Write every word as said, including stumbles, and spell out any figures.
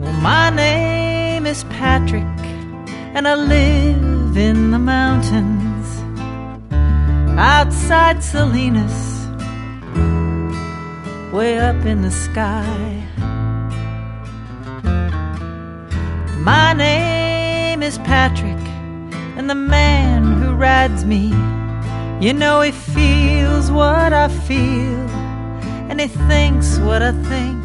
Well, my name is Patrick, and I live in the mountains outside Salinas, way up in the sky. My name is Patrick, and the man who rides me, you know he feels what I feel, and he thinks what I think.